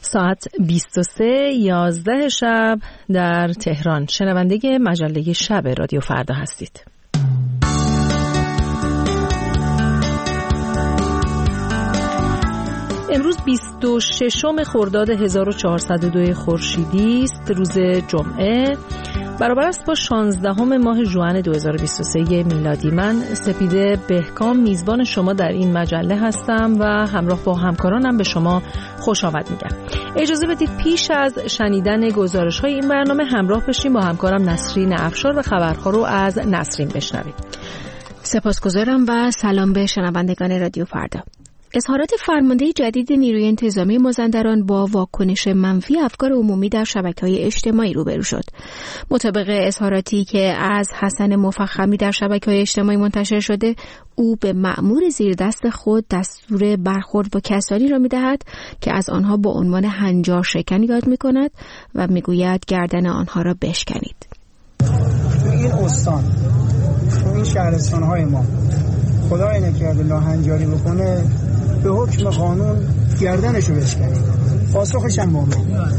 ساعت 23:11 شب در تهران. شنونده مجله شب رادیو فردا هستید. امروز 26 خرداد 1402 خورشیدی است، روز جمعه، برابر است با 16 ماه ژوئن 2023 میلادی. من سپیده بهکام میزبان شما در این مجله هستم و همراه با همکارانم به شما خوش آمد میگم. اجازه بدید پیش از شنیدن گزارش‌های این برنامه همراه بشیم با همکارم نسرین افشار و خبرها رو از نسرین بشنویم. سپاسگزارم و سلام به شنوندگان رادیو فردا. اظهارات فرمانده جدید نیروی انتظامی مازندران با واکنش منفی افکار عمومی در شبکه‌های اجتماعی روبرو شد. مطابق اظهاراتی که از حسن مفخمی در شبکه‌های اجتماعی منتشر شده، او به مأمور زیر دست خود دستور برخورد با کسانی را می‌دهد که از آنها با عنوان هنجار شکن یاد می‌کند و می‌گوید گردن آنها را بشکنید. این استان، این شهرستان‌های ما خدای نکرده لاهنجاری بکنه، به حکم قانون گردنشو بشکنید. پاسخش هم مومن.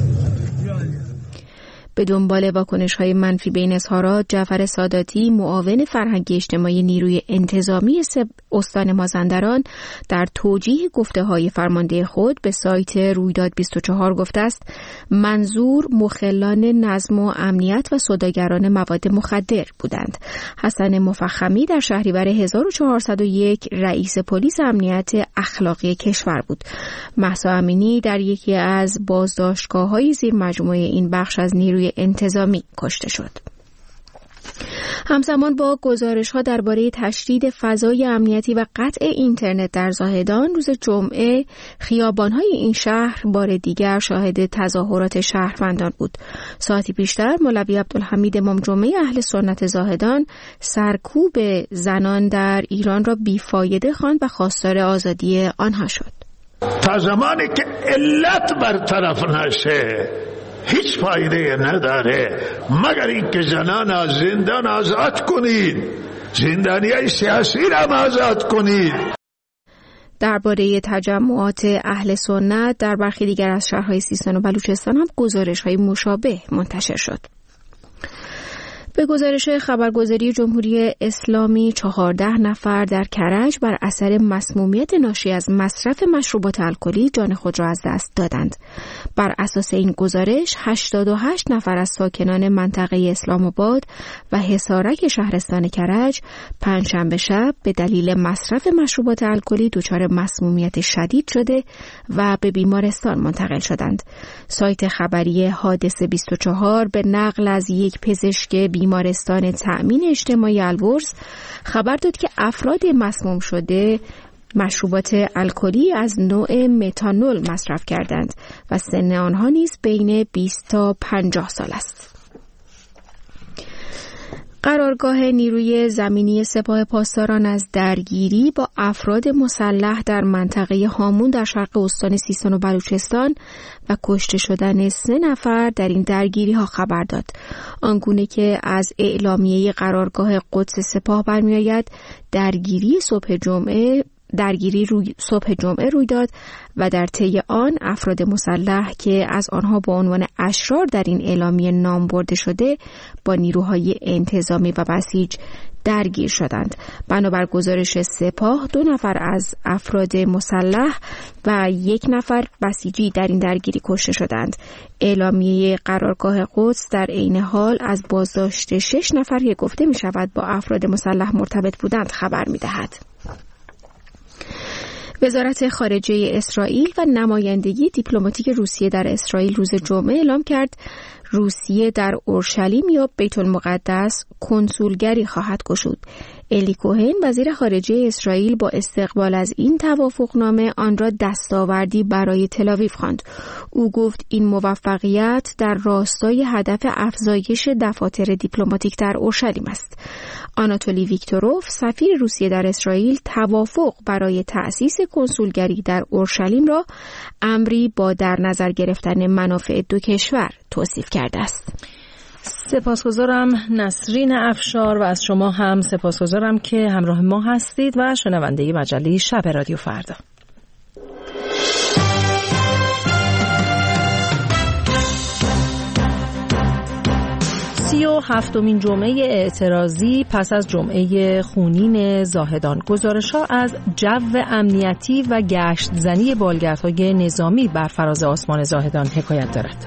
به دنبال واکنش‌های منفی به این اظهارات، جعفر ساداتی، معاون فرهنگی اجتماعی نیروی انتظامی استان مازندران، در توجیه گفته‌های فرمانده خود به سایت رویداد 24 گفته است منظور مخلان نظم و امنیت و سوداگران مواد مخدر بودند. حسن مفخمی در شهریور 1401 رئیس پلیس امنیت اخلاقی کشور بود. مهسا امینی در یکی از بازداشتگاه‌های زیر مجموعه این بخش از نیروی انتظامی کشته شد. همزمان با گزارش‌ها درباره تشدید فضای امنیتی و قطع اینترنت در زاهدان، روز جمعه خیابان‌های این شهر بار دیگر شاهد تظاهرات شهروندان بود. ساعتی پیشتر مولوی عبدالحمید امام جمعه اهل سنت زاهدان سرکوب زنان در ایران را بیفایده خواند و خواستار آزادی آنها شد. تا زمانی که علت برطرف نشه هیچ فایده نداره مگر اینکه زنان از زندان آزاد کنید، زندانیای سیاسی را آزاد کنید. درباره تجمعات اهل سنت در برخی دیگر از شهرهای سیستان و بلوچستان هم گزارش‌های مشابه منتشر شد. به گزارش خبرگزاری جمهوری اسلامی 14 نفر در کرج بر اثر مسمومیت ناشی از مصرف مشروبات الکلی جان خود را از دست دادند. بر اساس این گزارش 88 نفر از ساکنان منطقه اسلام آباد و حصارک شهرستان کرج پنجشنبه شب به دلیل مصرف مشروبات الکلی دچار مسمومیت شدید شده و به بیمارستان منتقل شدند. سایت خبری حادثه 24 به نقل از یک پزشک بیمارستان تأمین اجتماعی البرز خبر داد که افراد مسموم شده مشروبات الکلی از نوع متانول مصرف کردند و سن آنها نیز بین 20 تا 50 سال است. قرارگاه نیروی زمینی سپاه پاسداران از درگیری با افراد مسلح در منطقه هامون در شرق استان سیستان و بلوچستان و کشته شدن 3 نفر در این درگیری ها خبر داد. آنگونه که از اعلامیه قرارگاه قدس سپاه برمی‌آید، درگیری صبح جمعه روی داد و در طی آن افراد مسلح که از آنها با عنوان اشرار در این اعلامیه نام برده شده با نیروهای انتظامی و بسیج درگیر شدند. بنابر گزارش سپاه 2 نفر از افراد مسلح و 1 نفر بسیجی در این درگیری کشته شدند. اعلامیه قرارگاه قدس در عین حال از بازداشت 6 نفر که گفته می شود با افراد مسلح مرتبط بودند خبر می دهد. وزارت خارجه اسرائیل و نمایندگی دیپلماتیک روسیه در اسرائیل روز جمعه اعلام کرد روسیه در اورشلیم یا بیت المقدس کنسولگری خواهد گشود. الی کوهن وزیر خارجه اسرائیل با استقبال از این توافقنامه آن را دستاوردی برای تل‌آویو خواند. او گفت این موفقیت در راستای هدف افزایش دفاتر دیپلماتیک در اورشلیم است. آناتولی ویکتوروف سفیر روسیه در اسرائیل توافق برای تأسیس کنسولگری در اورشلیم را امری با در نظر گرفتن منافع دو کشور توصیف کرده است. سپاسگزارم نسرین افشار و از شما هم سپاسگزارم که همراه ما هستید و شنونده مجله شب رادیو فردا. 37مین جمعه اعتراضی پس از جمعه خونین زاهدان، گزارش‌ها از جو امنیتی و گشت زنی بالگردهای نظامی بر فراز آسمان زاهدان حکایت دارد.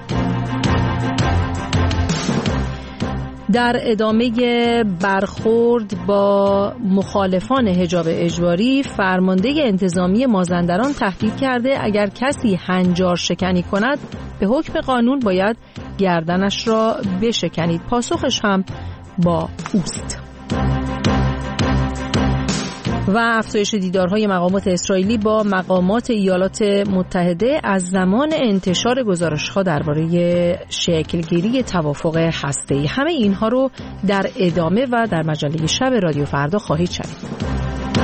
در ادامه برخورد با مخالفان حجاب اجباری، فرمانده انتظامی مازندران تهدید کرده اگر کسی هنجار شکنی کند به حکم قانون باید گردنش را بشکنید. پاسخش هم با اوست. و افزایش دیدارهای مقامات اسرائیلی با مقامات ایالات متحده از زمان انتشار گزارش‌ها درباره شکلگیری توافق هسته‌ای. همه اینها رو در ادامه و در مجله شب رادیو فردا خواهید شنید.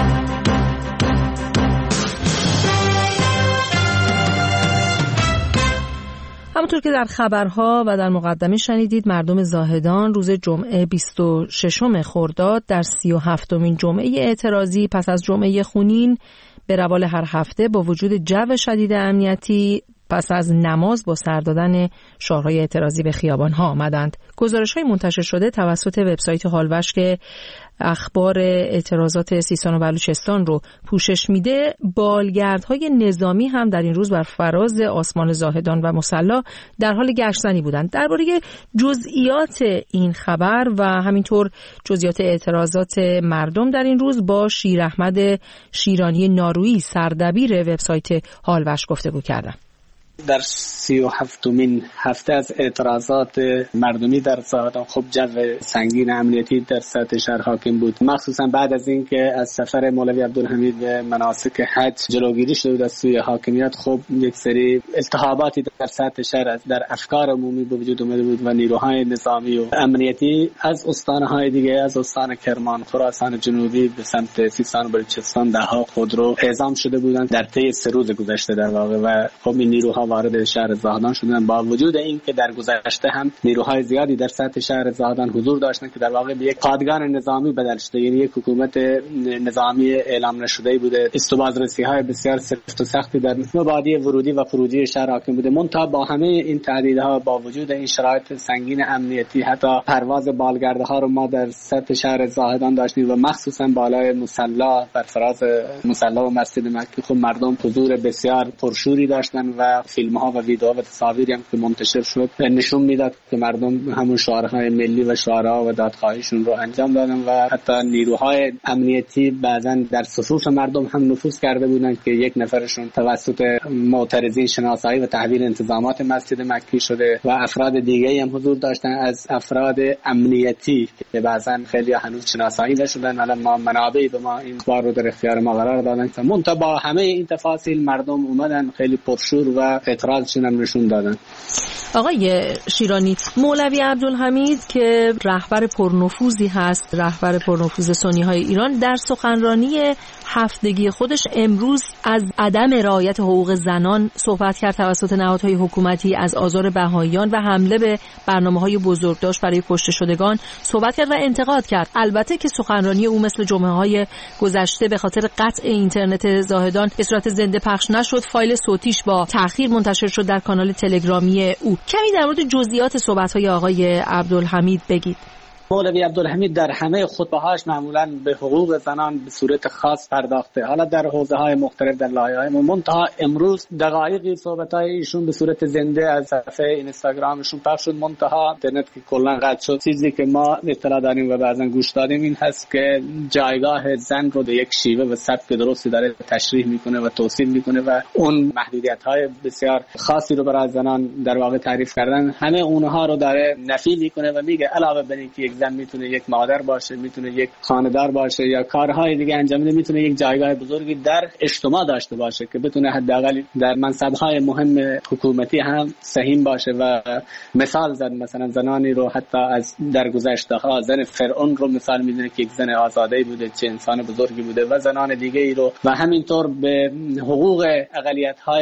همونطور که در خبرها و در مقدمه شنیدید، مردم زاهدان روز جمعه 26 خرداد در 37مین جمعه اعتراضی پس از جمعه خونین به روال هر هفته با وجود جو شدید امنیتی پس از نماز با سر دادن شعارهای اعتراضی به خیابان‌ها آمدند. گزارش‌های منتشر شده توسط وبسایت هالوش که اخبار اعتراضات سیستان و بلوچستان رو پوشش میده، بالگردهای نظامی هم در این روز بر فراز آسمان زاهدان و مصلی در حال گشت‌زنی بودند. درباره جزئیات این خبر و همینطور جزئیات اعتراضات مردم در این روز با شیر احمد شیرانی نارویی، سردبیر وبسایت هالوش، گفتگو کردم. در 37مین هفته از اعتراضات مردمی در زاهدان خب جو سنگین امنیتی در سطح شهر حاکم بود، مخصوصا بعد از اینکه از سفر مولوی عبدالحمید به مناسک حج جلوگیری شده بود از سوی حاکمیت. خب یک سری التهاباتی در سطح شهر در افکار عمومی به وجود اومده بود و نیروهای نظامی و امنیتی از استانهای دیگه، از استان کرمان، خراسان جنوبی به سمت سیستان و بلوچستان دهها خودرو اعزام شده بودند در طی 3 روز گذشته در واقع. و خب این نیروها وارد شهر زاهدان شدن، با وجود این که در گذشته هم نیروهای زیادی در سطح شهر زاهدان حضور داشتن که در واقع به یک پادگان نظامی بدل شده، یعنی یک حکومت نظامی اعلام نشده بوده. استوبازرسی‌های بسیار سفت و سختی در مبادی ورودی و خروجی شهر حاکم بوده. منتها با همه این تهدیدها، با وجود این شرایط سنگین امنیتی، حتی پرواز بالگردها رو ما در سطح شهر زاهدان داشتیم و مخصوصا بالای مصلی، بر فراز مصلی و مسجد مکی، خب مردم حضور بسیار پرشوری داشتن و فیلم‌ها و ویدیوها و تصاویری هم که منتشر شد نشون میداد که مردم همون شعارهای ملی و شعارها و دادخواهیشون رو انجام دادن و حتی نیروهای امنیتی بعضا در صفوف مردم هم نفوذ کرده بودن که یک نفرشون توسط معترضین شناسایی و تحویل انتظامات مسجد مکی شده و افراد دیگه هم حضور داشتن از افراد امنیتی که بعضا خیلی هنوز شناسایی نشدن. الان ما منابعی به ما این اخبار رو در اختیار ما قرار دادن که منتها با همه این تفاصیل مردم اومدن خیلی پرشور و اعتراضشون هم نشون دادن. آقای شیرانی، مولوی عبدالحمید که رهبر پرنفوذی هست، رهبر پرنفوذ سنی‌های ایران، در سخنرانی هفتگی خودش امروز از عدم رعایت حقوق زنان صحبت کرد توسط نهادهای حکومتی، از آزار بهائیان و حمله به برنامه‌های بزرگداشت برای کشته شدگان صحبت کرد و انتقاد کرد. البته که سخنرانی او مثل جمعه‌های گذشته به خاطر قطع اینترنت زاهدان به صورت زنده پخش نشد، فایل صوتیش با تأخیر منتشر شد در کانال تلگرامی او. کمی در مورد جزئیات صحبت‌های آقای عبدالحمید بگید. مولوی عبدالحمید در همه خطبه‌هاش معمولاً به حقوق زنان به صورت خاص پرداخته، حالا در حوزه‌های مختلف در لایه‌های منتها امروز دقایقی صحبت‌های ایشون به صورت زنده از صفحه اینستاگرامشون پخش شد. منتها اینترنت که کلاً قطع شد. چیزی که ما اطلاع داریم و بعضاً گوش دادیم این هست که جایگاه زن رو به یک شیوه و سبک درستی داره تشریح میکنه و توصیف میکنه و اون محدودیت‌های بسیار خاصی رو برای زنان در واقع تعریف کردن، همه اونها رو داره نفی میکنه و میگه علاوه بر اینکه یک زن میتونه یک مادر باشه، میتونه یک خانه‌دار باشه یا کارهای دیگه انجام بده، میتونه یک جایگاه بزرگی در اجتماع داشته باشه که بتونه حداقل در منصب‌های مهم حکومتی هم سهیم باشه. و مثال زد مثلا زنانی رو حتی از در گذشته‌ها، زن فرعون رو مثال میدونه که یک زن آزاده بوده، چه انسان بزرگی بوده، و زنان دیگه ای رو، و همینطور به حقوق اقلیت‌های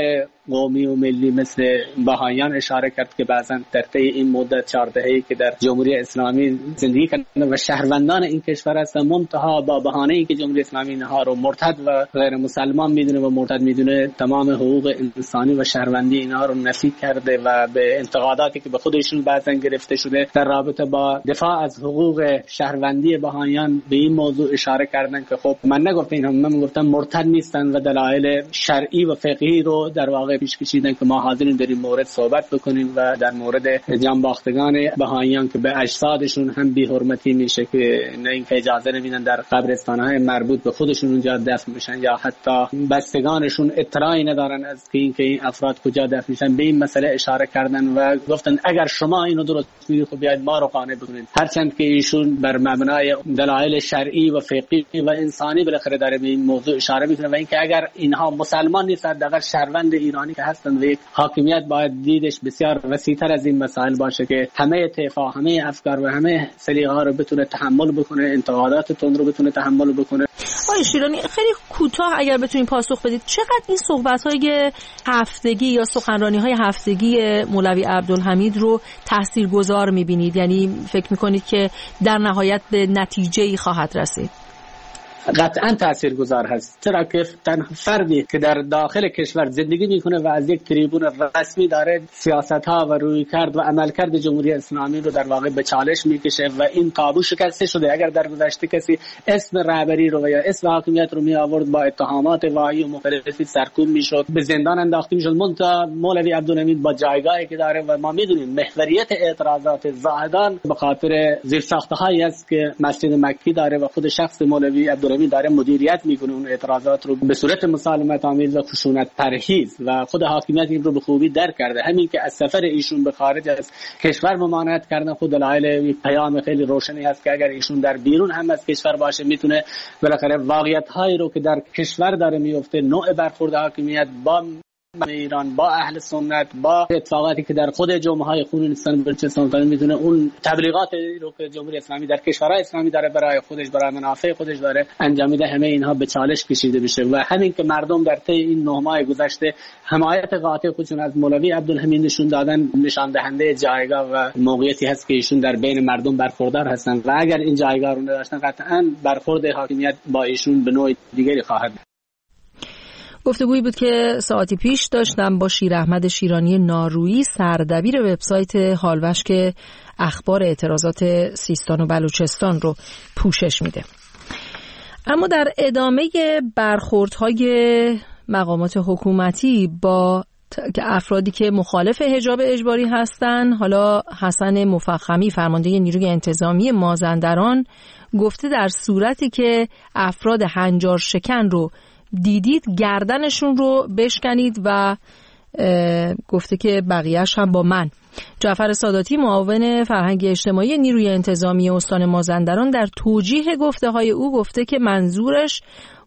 قومی و ملی مثل بهائیان اشاره کرد که بعضا در طی این مدت 4 دهه‌ای که در جمهوری اسلامی زندگی کردند و شهروندان این کشور هستند، منتها با بهانه‌ای که جمهوری اسلامی اینها رو مرتد و غیر مسلمان میدونه و مرتد میدونه، تمام حقوق انسانی و شهروندی اینها رو نفی کرده و به انتقاداتی که به خودشون بعضا گرفته شده در رابطه با دفاع از حقوق شهروندی بهائیان به این موضوع اشاره کردن که خب من نگفتم اینها، من گفتم مرتد نیستن و دلایل شرعی و فقهی رو در واقع پیش کشیدن که ما حاضرین در این مورد صحبت بکنیم و در مورد جانباختگان بهائیان که به اجسادشون هم بی‌حرمتی میشه که نه اینکه اجازه نمیدن در قبرستان‌های مربوط به خودشون اونجا دفن بشن یا حتی بستگانشون اطلاعی ندارن از اینکه این افراد کجا دفن میشن. به این مسئله اشاره کردن و گفتن اگر شما اینو درست می‌گید خب بیاید ما رو قانع بکنید، هرچند که ایشون بر مبنای دلایل شرعی و فقهی و انسانی بالاخره داره به این موضوع اشاره میکنه و اینکه اگر اینها مسلمان نیستند، اگر شهروند ایرانی که هستند و یک حاکمیت باید دیدش بسیار وسیع‌تر از این مسائل باشه که همه طیف‌ها، همه افکار و همه سلیقه‌ها رو بتونه تحمل بکنه، انتقادات تند رو بتونه تحمل بکنه. آقای شیرانی خیلی کوتاه اگر بتونید پاسخ بدید، چقدر این صحبت‌های هفتگی یا سخنرانی‌های هفتگی مولوی عبدالحمید رو تاثیرگذار می‌بینید؟ یعنی فکر می‌کنید که در نهایت به نتیجه‌ای خواهد رسید؟ قطعا تاثیرگذار هست، چرا که فردی که در داخل کشور زندگی میکنه و از یک تریبون رسمی داره سیاست‌ها و رویکرد و عملکرد جمهوری اسلامی رو در واقع به چالش میکشه و این تابو شکسته شده. اگر در گذشته کسی اسم رهبری رو یا اسم حاکمیت رو می آورد با اتهامات واهی و مختلفی سرکوب میشد، به زندان انداخته میشد، منتها مولوی عبدالحمید با جایگاهی که داره و ما میدونیم محوریت اعتراضات زاهدان به خاطر زیرساخته‌هایی است که مسجد مکی داره و خود شخص مولوی عبدالحمید داره مدیریت میکنه اون اعتراضات رو به صورت مسالمت آمیز و خشونت پرهیز و خود حاکمیت این رو به خوبی درک کرده. همین که از سفر ایشون به خارج از کشور ممانعت کردن خود دلایل پیام خیلی روشنی هست که اگر ایشون در بیرون هم از کشور باشه میتونه بالاخره واقعیت‌هایی رو که در کشور داره میفته، نوع برخورد حاکمیت با ایران، با اهل سنت، با اتفاقاتی که در خود جمعه‌های خونینستان بلوچستان داره، میدونه اون تبلیغاتی رو که جمهوری اسلامی در کشورهای اسلامی داره برای خودش، برای منافع خودش داره انجام میده، همه اینها به چالش کشیده بشه و همین که مردم در طی این 9 ماه گذشته حمایت قاطع خودشون از مولوی عبدالحمید نشون دادن، نشان دهنده جایگاه و موقعیتی هست که ایشون در بین مردم برخوردار هستن و اگر این جایگاه رو نداشتن قطعاً برخورد حاکمیت با ایشون به نوع دیگری خواهد. گفتگویی بود که ساعتی پیش داشتم با شیر احمد شیرانی نارویی، سردبیر وبسایت حالوش که اخبار اعتراضات سیستان و بلوچستان رو پوشش میده. اما در ادامه برخوردهای مقامات حکومتی با افرادی که مخالف حجاب اجباری هستند، حالا حسن مفخمی فرمانده نیروی انتظامی مازندران گفته در صورتی که افراد هنجار شکن رو دیدید گردنشون رو بشکنید و گفته که بقیهش هم با من. جعفر ساداتی معاون فرهنگ اجتماعی نیروی انتظامی استان مازندران در توجیه گفته های او گفته که منظورش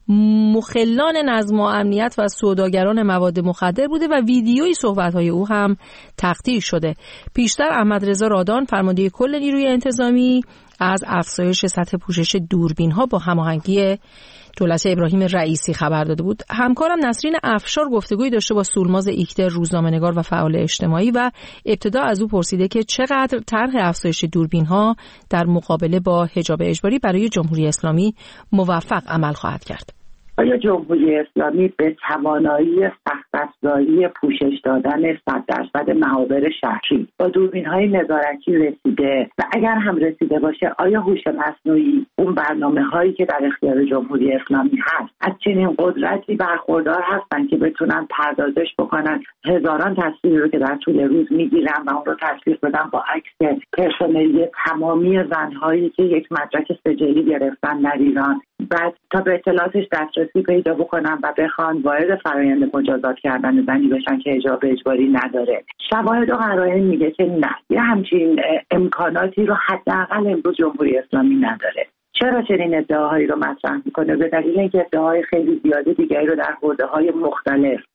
مخلان نظم و امنیت و سوداگران مواد مخدر بوده و ویدیوی صحبت‌های او هم تقطیع شده. پیشتر احمد رضا رادان فرمانده کل نیروی انتظامی از افزایش سطح پوشش دوربین‌ها با هماهنگی دولت ابراهیم رئیسی خبر داده بود. همکارم نسرین افشار گفتگویی داشته با سولماز ایکتر، روزنامه‌نگار و فعال اجتماعی و ابتدا از او پرسیده که چقدر طرح افزایش دوربین‌ها در مقابله با حجاب اجباری برای جمهوری اسلامی موفق عمل خواهد کرد. آیا جمهوری اسلامی به توانایی سخت افزاری پوشش دادن 100% محاور شهری با دوربین‌های نظارتی رسیده و اگر هم رسیده باشه آیا هوش مصنوعی اون برنامه‌هایی که در اختیار جمهوری اسلامی هست از چنین قدرتی برخوردار هستن که بتونن پردازش بکنن هزاران تصویر رو که در طول روز میگیرن و اون رو تصویر بدن با عکس پرسنلی تمامی زن‌هایی که یک مدرک سجلی گرفتن در ایران، بعد تا به اطلاعاتش دسترسی پیدا بکنن و بخوان وارد فرآیند مجازات کردن زنی بشن که حجاب اجباری نداره. شواهد و قرائن میگه که نه، یه همچین امکاناتی رو حداقل امروز جمهوری اسلامی نداره. چرا چنین ادعاهایی رو مطرح میکنه؟ به دلیل اینکه ادعاهای خیلی زیاده دیگری رو در حوزه‌های مختلف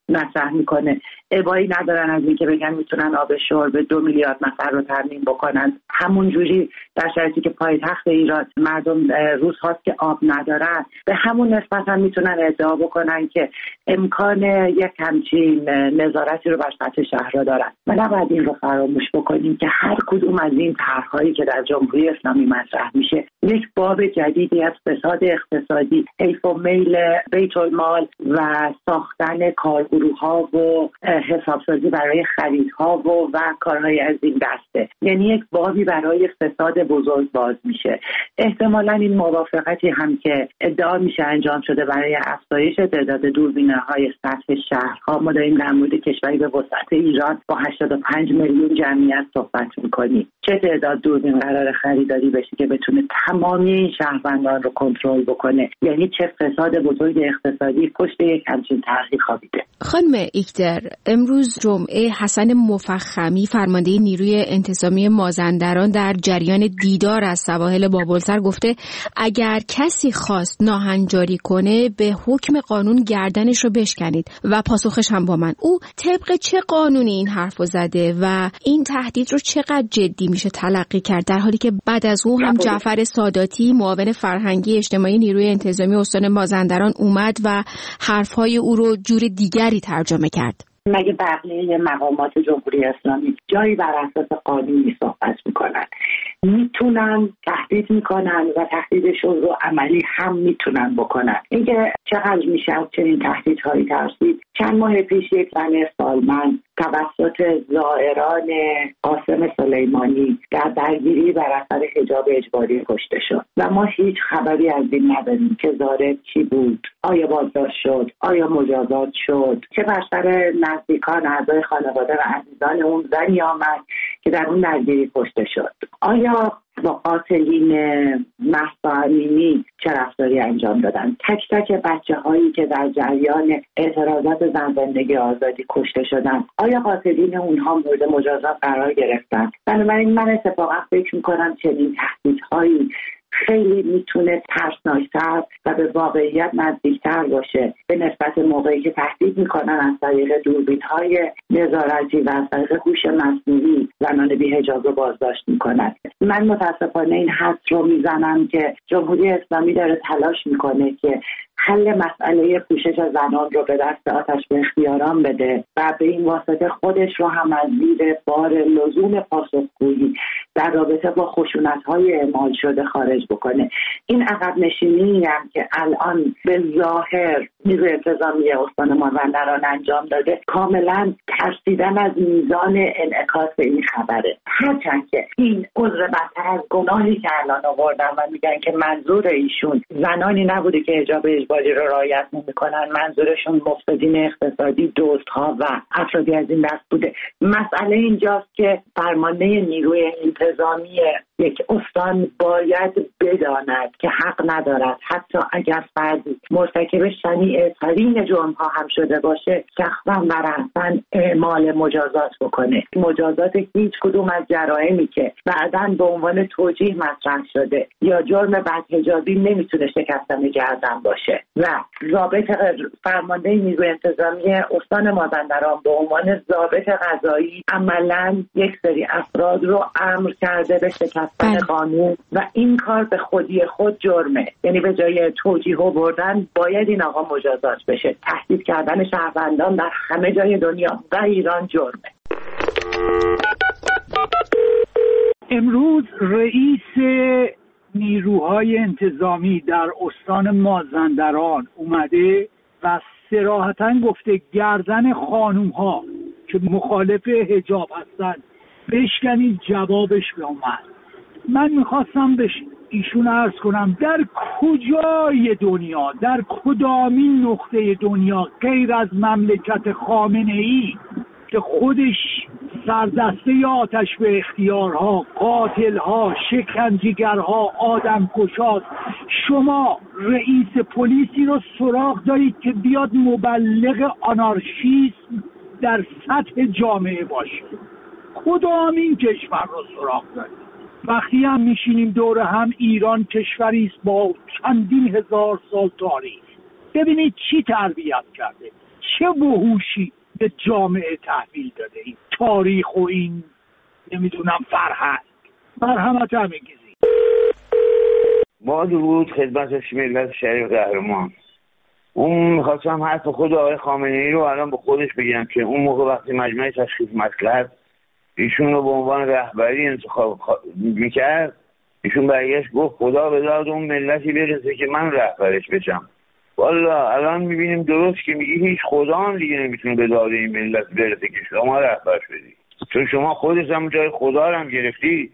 مطرح میکنه. ابایی ندارن از اینکه بگن میتونن آب شرب 2 میلیارد نفر رو تامین بکنن. همون جوری در شرایطی که پایتخت ایران مردم روز هاست که آب ندارن، به همون نسبت هم میتونن ادعا بکنن که امکان یک همچین نظارتی رو بر سطح شهرها دارن. و نباید این رو فراموش بکنیم که هر کدوم از این طرح‌هایی که در جمهوری اسلامی مطرح میشه یک باب جدیدی از فساد اقتصادی، حیف و میل بیت المال و ساختن کارگروه‌ها و حسابسازی برای خریدها و کارهای از این دسته. یعنی یک بابی برای فساد بزرگ باز میشه. احتمالاً این موافقتی هم که ادعا میشه انجام شده برای افزایش تعداد دوربین‌های سطح شهرها. ما داریم در مورد کشوری به وسعت ایران با 85 میلیون جمعیت صحبت میکنیم. چه تعداد دوربین قرار خریداری بشه که بتونه تمامی این شهروندان رو کنترل بکنه؟ یعنی چه فساد بزرگ اقتصادی پشت یک همچین طرحی خوابیده. خانم ایکدر، امروز جمعه حسن مفخمی فرمانده نیروی انتظامی مازندران در جریان دیدار از سواحل بابلسر گفته اگر کسی خواست ناهنجاری کنه به حکم قانون گردنش رو بشکنید و پاسخش هم با من. او طبق چه قانونی این حرفو زده و این تهدید رو چقدر جدی میشه تلقی کرد، در حالی که بعد از او هم جعفر ساداتی معاون فرهنگی اجتماعی نیروی انتظامی استان مازندران اومد و حرفهای او رو جور دیگری ترجمه کرد؟ مگه بقیه مقامات جمهوری اسلامی جایی بر اساس قانونی صحبت میکنن؟ میتونن تهدید میکنن و تهدیدشون رو عملی هم میتونن بکنن. اینکه چقدر میشه از چنین تهدیدهایی ترسید؟ چند ماه پیش یک زن سالمند توسط زائران قاسم سلیمانی در درگیری بر اثر حجاب اجباری کشته شد و ما هیچ خبری از این نداریم که زائر کی بود، آیا بازداشت شد، آیا مجازات شد، چه بر سر نزدیکان اعضای خانواده و عزیزان اون زنی آمد که در اون درگیری کشته شد. آیا با قاتلین مهسا امینی چه رفتاری انجام دادن؟ تک تک بچه هایی که در جریان اعتراضات زن زندگی آزادی کشته شدن، آیا قاتلین اونها مورد مجازات قرار گرفتن؟ بنابراین من اتفاقا فکر میکنم چنین تهدیدهایی خیلی میتونه ترسناکتر و به واقعیت نزدیکتر باشه به نسبت موقعی که تهدید میکنن از طریق دوربین‌های نظارتی و از طریق هوش مصنوعی زنان بی‌حجاب رو بازداشت میکنن. من متاسفانه این حدس رو میزنم که جمهوری اسلامی داره تلاش میکنه که حل مسئله پوشش زنان رو به دست آتش به اختیاران بده و به این واسطه خودش رو هم از زیر بار لزوم پاسخگویی در رابطه با خشونت‌های اعمال شده خارج بکنه. این عقب نشینی هم که الان به ظاهر نیروی انتظامی استان مازندران انجام داده کاملا ترسیدن از میزان انعکاس این خبره. هرچند که این عذر بدتر از گناهی که الان آوردن و میگن که منظور ایشون زنانی نبوده که حجاب اجباری رو رعایت نمی‌کنن، منظورشون مفسدین اقتصادی، دزدها و افرادی از این دست بوده. مسئله اینجاست که فرمانده نیروی انتظامی یک استان باید بداند که حق ندارد حتی اگر فردی مرتکب شنیع‌ترین جرم‌ها هم شده باشه شخصا و رأساً اعمال مجازات بکنه. مجازات هیچ کدوم از جرائمی که بعداً به عنوان توجیه مطرح شده یا جرم بدحجابی نمیتونه شکستن گردن باشه و ضابط فرمانده نیروی انتظامی استان مازندران به عنوان ضابط قضایی عملاً یک سری افراد رو امر کرده به شکستن قانون و این کار به خودی خود جرمه. یعنی به جای توجیه و بردن باید این آقا مجازات بشه. تهدید کردن شهروندان در همه جای دنیا و ایران جرمه. امروز رئیس نیروهای انتظامی در استان مازندران اومده و صراحتاً گفته گردن خانوم‌ها که مخالف حجاب هستن بشکنید. جوابش به اومد. من میخواستم به ایشون عرض کنم در کجای دنیا، در کدامین نقطه دنیا غیر از مملکت خامنه‌ای که خودش سردسته آتش به اختیارها، قاتلها، شکنجهگرها، آدمکشاست، شما رئیس پلیسی رو سراغ دارید که بیاد مبلغ آنارشیسم در سطح جامعه باشه؟ کدامین کشور رو سراغ دارید؟ وقتی هم میشینیم دور هم، ایران کشوری است با چندین هزار سال تاریخ. ببینید چی تربیت کرده، چه وحوشی به جامعه تحویل داده این تاریخ و این نمیدونم فرهنگ. مرحمت همگیزی. با درود خدمت ملت شریف قهرمان. اون میخواستم حرف خود آقای خامنه‌ای رو الان به خودش بگم که اون موقع وقتی مجمع تشخیص مصلحت ایشون رو به عنوان رهبری انتخاب میکرد، ایشون برگشت گفت خدا به داد اون ملتی برسه که من رهبرش بشم. والا الان میبینیم درست که میگی هیچ خدا هم دیگه نمیتونه به داد این ملت برسه که شما رهبرش بدی، چون شما خودت هم جای خدا رو هم گرفتی.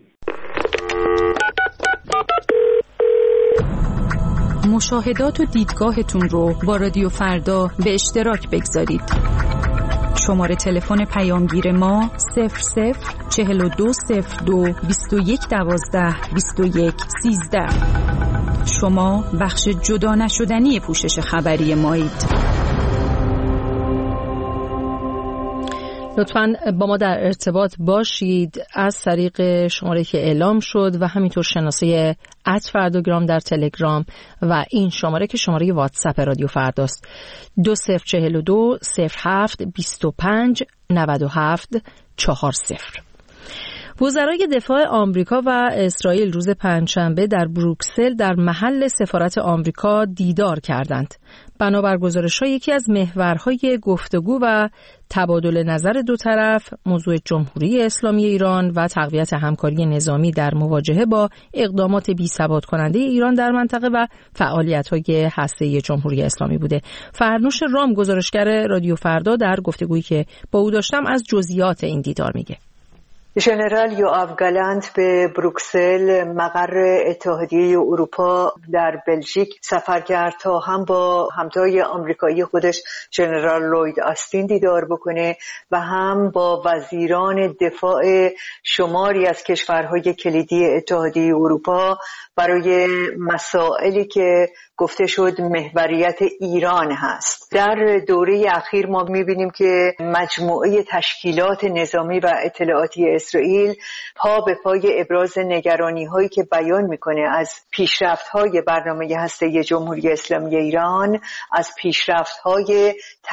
مشاهدات و دیدگاهتون رو با رادیو فردا به اشتراک بگذارید. شماره تلفن پیامگیر ما 00420221122113. شما بخش جدا نشدنی پوشش خبری مایید. لطفاً با ما در ارتباط باشید از طریق شماره که اعلام شد و همینطور شناسه @فرداگرام در تلگرام و این شماره که شماره واتساپ رادیو فرداست 2042 07 25 97 40. وزرای دفاع آمریکا و اسرائیل روز پنجشنبه در بروکسل در محل سفارت آمریکا دیدار کردند. بنابر گزارش‌ها یکی از محورهای گفتگو و تبادل نظر دو طرف موضوع جمهوری اسلامی ایران و تقویت همکاری نظامی در مواجهه با اقدامات بی‌ثبات کننده ایران در منطقه و فعالیت‌های هسته‌ای جمهوری اسلامی بوده. فرنوش رام گزارشگر رادیو فردا در گفتگویی که با او داشتم از جزئیات این دیدار میگه. ژنرال یوآف گالانت به بروکسل مقر اتحادیه اروپا در بلژیک سفر کرد تا هم با همتای آمریکایی خودش ژنرال لوید آستین دیدار بکنه و هم با وزیران دفاع شماری از کشورهای کلیدی اتحادیه اروپا برای مسائلی که گفته شد محوریت ایران هست. در دوره اخیر ما می‌بینیم که مجموعه تشکیلات نظامی و اطلاعاتی اسرائیل پا به پای ابراز نگرانی‌هایی که بیان می‌کنه از پیشرفت‌های برنامه هسته‌ای جمهوری اسلامی ایران، از پیشرفت‌های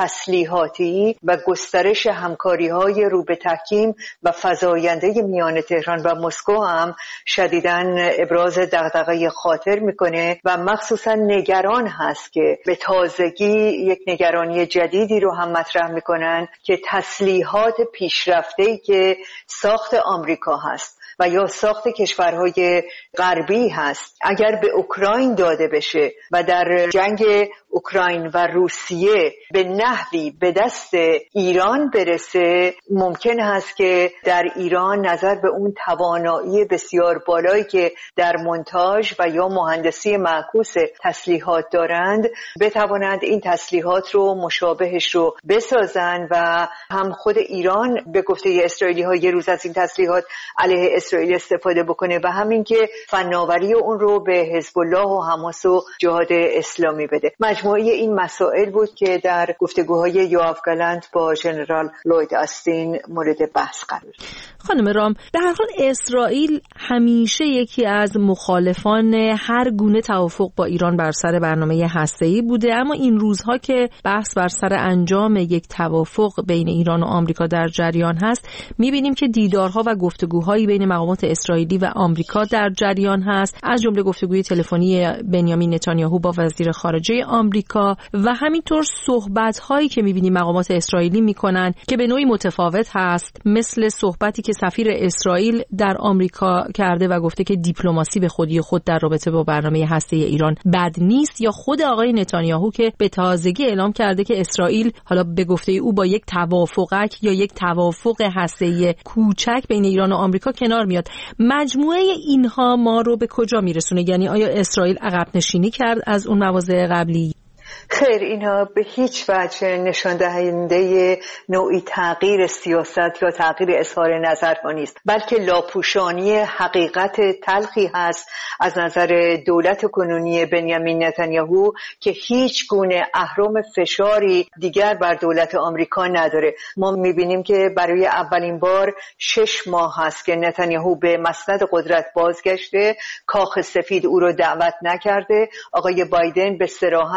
تسلیحاتی و گسترش همکاری‌های رو به تحکیم و فزاینده میان تهران و مسکو هم شدیداً ابراز دغدغه خاطر می‌کنه و مخصوصاً نگران هست که به تازگی یک نگرانی جدیدی رو هم مطرح میکنن که تسلیحات پیشرفته‌ای که ساخت آمریکا هست و یا ساخت کشورهای غربی هست اگر به اوکراین داده بشه و در جنگ اوکراین و روسیه به نحوی به دست ایران برسه، ممکن هست که در ایران نظر به اون توانایی بسیار بالایی که در مونتاژ و یا مهندسی معکوس تسلیحات دارند بتوانند این تسلیحات رو مشابهش رو بسازن و هم خود ایران به گفته اسرائیلی ها یه روز از این تسلیحات علیه اسرائیل استفاده بکنه و همین که فناوری اون رو به حزب الله و حماس و جهاد اسلامی بده. مجموعه این مسائل بود که در گفتگوهای یوآف گالانت با ژنرال لوید آستین مورد بحث قرار گرفت. خانم رام، به هر حال اسرائیل همیشه یکی از مخالفان هر گونه توافق با ایران بر سر برنامه هسته‌ای بوده، اما این روزها که بحث بر سر انجام یک توافق بین ایران و آمریکا در جریان هست، می‌بینیم که دیدارها و گفتگوهایی بین مقامات اسرائیلی و آمریکا در جریان هست، از جمله گفتگوی تلفنی بنیامین نتانیاهو با وزیر خارجه آمریکا و همینطور صحبت‌هایی که می‌بینیم مقامات اسرائیلی می‌کنن که به نوعی متفاوت هست، مثل صحبتی که سفیر اسرائیل در آمریکا کرده و گفته که دیپلماسی به خودی خود در رابطه با برنامه هسته‌ای ایران بد نیست، یا خود آقای نتانیاهو که به تازگی اعلام کرده که اسرائیل حالا به گفته او با یک توافقک یا یک توافق هسته‌ای کوچک بین ایران و آمریکا کنار میاد. مجموعه اینها ما رو به کجا میرسونه؟ یعنی آیا اسرائیل عقب نشینی کرد از اون مواضع قبلی؟ خیر، اینها به هیچ وجه نشان دهنده نوعی تغییر سیاست یا تغییر اظهار نظرها نیست، بلکه لاپوشانی حقیقت تلخی هست از نظر دولت کنونی بنیامین نتانیاهو که هیچ گونه اهرم فشاری دیگر بر دولت آمریکا نداره. ما میبینیم که برای اولین بار 6 ماه هست که نتانیاهو به مسند قدرت بازگشته، کاخ سفید او رو دعوت نکرده، آقای بایدن به صراحت و با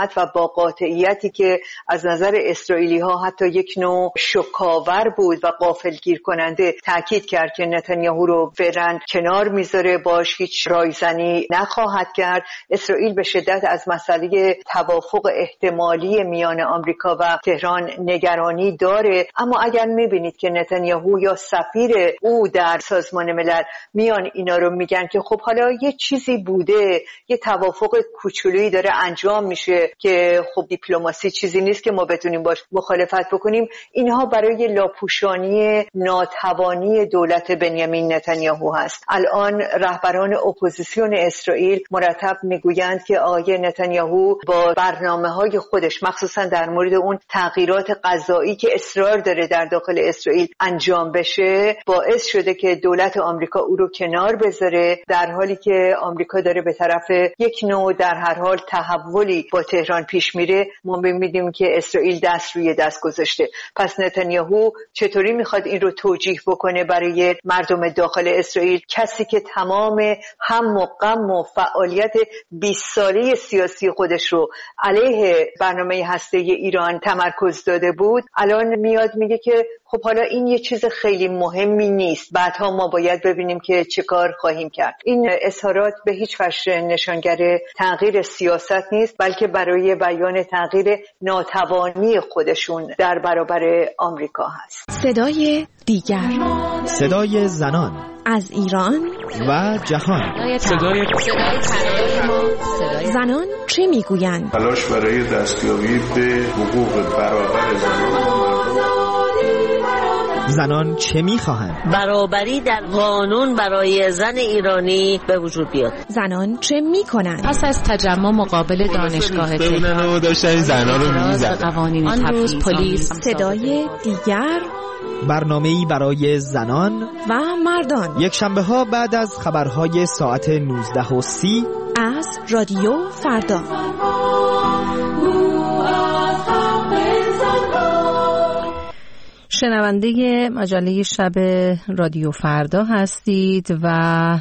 قاطعیتی که از نظر اسرائیلی ها حتی یک نوع شکاور بود و غافلگیر کننده تاکید کرد که نتانیاهو رو فعلا کنار میذاره، باش هیچ رایزنی نخواهد کرد. اسرائیل به شدت از مسئله توافق احتمالی میان آمریکا و تهران نگرانی داره، اما اگر میبینید که نتانیاهو یا سفیر او در سازمان ملل میان اینا رو میگن که خب حالا یه چیزی بوده، یه توافق کوچولویی داره انجام میشه که خب دیپلماسی چیزی نیست که ما بتونیم باش مخالفت بکنیم، اینها برای لاپوشانی ناتوانی دولت بنیامین نتانیاهو هست. الان رهبران اپوزیسیون اسرائیل مرتب میگویند که آقای نتانیاهو با برنامه‌های خودش مخصوصا در مورد اون تغییرات قضایی که اصرار داره در داخل اسرائیل انجام بشه باعث شده که دولت آمریکا او رو کنار بذاره، در حالی که آمریکا داره به طرف یک نوع در هر حال تحولی با تهران پیش میره. ما می‌بینیم که اسرائیل دست روی دست گذاشته. پس نتانیاهو چطوری میخواد این رو توجیه بکنه برای مردم داخل اسرائیل، کسی که تمام هم و غم و فعالیت 20 ساله سیاسی خودش رو علیه برنامه هسته ایران تمرکز داده بود، الان میاد میگه که خب حالا این یه چیز خیلی مهمی نیست، بعدها ما باید ببینیم که چه کار خواهیم کرد. این اظهارات به هیچ وجه نشانگر تغییر سیاست نیست، بلکه برای بیان تغییر ناتوانی خودشون در برابر آمریکا هست. صدای دیگر، صدای زنان از ایران و جهان، صدای زنان چه میگویند؟ تلاش برای دستیابی به حقوق برابر زنان چه میخواهند؟ برابری در قانون برای زن ایرانی به وجود بیاد. زنان چه میکنند؟ پس از تجمع مقابل دانشگاه تهران داشتن زنها رو میزدن. آن روز پلیس. صدای دیگر، برنامه‌ای برای زنان و مردان، یک شنبه ها بعد از خبرهای ساعت 19:30 از رادیو فردا. شنونده مجله شب رادیو فردا هستید و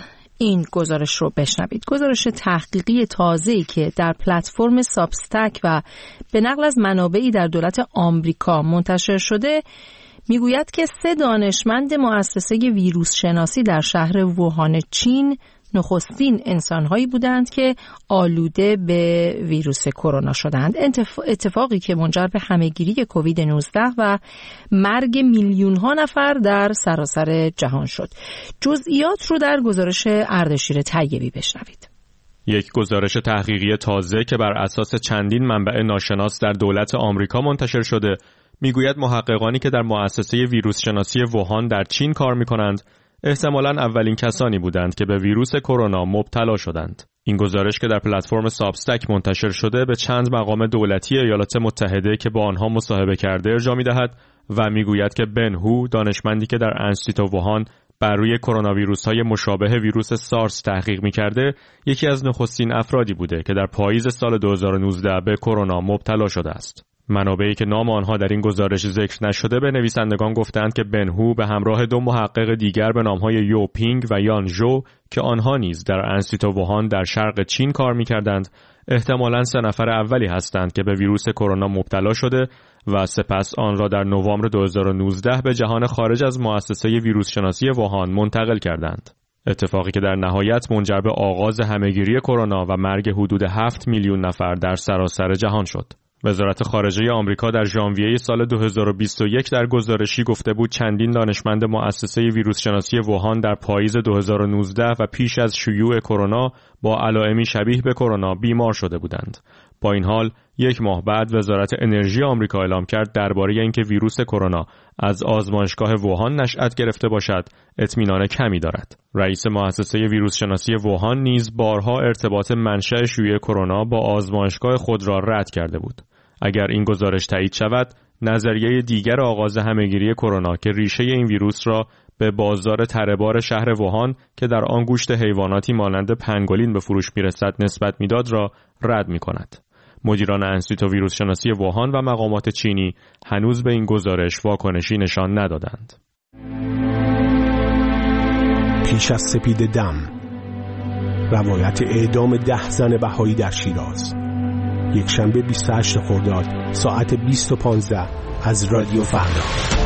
این گزارش رو بشنوید. گزارش تحقیقی تازه‌ای که در پلتفرم سابستک و به نقل از منابعی در دولت آمریکا منتشر شده میگوید که 3 دانشمند مؤسسه ویروس شناسی در شهر ووهان چین نخستین انسان‌هایی بودند که آلوده به ویروس کرونا شدند. اتفاقی که منجر به همه‌گیری کووید 19 و مرگ میلیون‌ها نفر در سراسر جهان شد. جزئیات رو در گزارش اردشیر طیبی بشنوید. یک گزارش تحقیقی تازه که بر اساس چندین منبع ناشناس در دولت آمریکا منتشر شده میگوید محققانی که در مؤسسه ویروس شناسی ووهان در چین کار می‌کنند احتمالاً اولین کسانی بودند که به ویروس کرونا مبتلا شدند. این گزارش که در پلتفرم سابستک منتشر شده به چند مقام دولتی ایالات متحده که با آنها مصاحبه کرده ارجاع می‌دهد و میگوید که بن هو، دانشمندی که در انستیتو ووهان بر روی کرونا ویروس‌های مشابه ویروس سارس تحقیق می‌کرده، یکی از نخستین افرادی بوده که در پاییز سال 2019 به کرونا مبتلا شده است. منابعی که نام آنها در این گزارش ذکر نشده به نویسندگان گفتند که بن هو به همراه 2 محقق دیگر به نام‌های یو پینگ و یان ژو که آنها نیز در انستیتو ووهان در شرق چین کار می‌کردند، احتمالاً 3 نفر اولی هستند که به ویروس کرونا مبتلا شده و سپس آن را در نوامبر 2019 به جهان خارج از مؤسسه ویروس شناسی ووهان منتقل کردند. اتفاقی که در نهایت منجر به آغاز همه‌گیری کرونا و مرگ حدود 7 میلیون نفر در سراسر جهان شد. وزارت خارجه آمریکا در ژانویه سال 2021 در گزارشی گفته بود چندین دانشمند مؤسسه ویروس شناسی ووهان در پاییز 2019 و پیش از شیوع کرونا با علائمی شبیه به کرونا بیمار شده بودند. با این حال 1 ماه بعد وزارت انرژی آمریکا اعلام کرد درباره اینکه ویروس کرونا از آزمایشگاه ووهان نشأت گرفته باشد اطمینان کمی دارد. رئیس مؤسسه ویروس شناسی ووهان نیز بارها ارتباط منشأ شیوع کرونا با آزمایشگاه خود را رد کرده بود. اگر این گزارش تایید شود، نظریه دیگر آغاز همه‌گیری کرونا که ریشه این ویروس را به بازار تره‌بار شهر ووهان که در آن گوشت حیواناتی مانند پنگولین به فروش می‌رسد نسبت می‌داد را رد می‌کند. مدیران انستیتو ویروس شناسی ووهان و مقامات چینی هنوز به این گزارش واکنشی نشان ندادند. پیش از سپید دم، روایت اعدام 10 زن بهایی در شیراز. یکشنبه 28 خرداد ساعت 20:15 از رادیو فردا.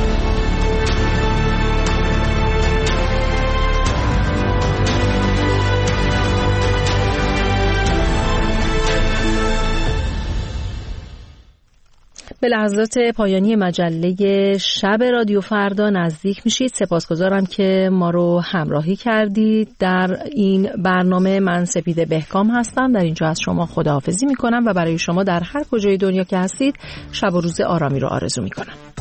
به لحظات پایانی مجله شب رادیو فردا نزدیک میشید. سپاسگزارم که ما رو همراهی کردید در این برنامه. من سپیده بهکام هستم. در اینجا از شما خداحافظی میکنم و برای شما در هر کجای دنیا که هستید شب و روز آرامی رو آرزو میکنم.